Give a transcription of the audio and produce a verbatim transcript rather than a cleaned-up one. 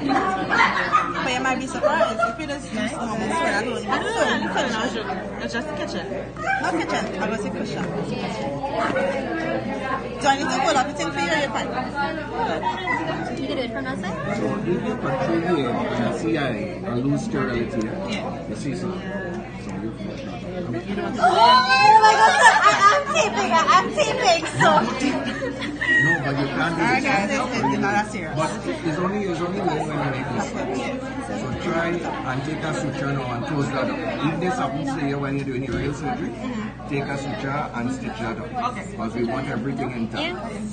But you might be surprised if you just use normal sweat. I don't even I don't know, I'm telling you, it's just the kitchen. no kitchen. I was in cushion. Do I need to pull up the thing for you or your pen? You can do it from that side? So if you control here, you see I, I lose sterility here. Yeah. You see, so, so you Oh my god, I am taping. I am taping. So. No, but you can't do Alright, this. guys, it's, it's not that serious. But it's only, it's only when you make this. So try and take a suture now and close that up. If this happens to you when you're doing your real surgery, take a suture and stitch that up. Okay. Because we want everything intact. Yeah.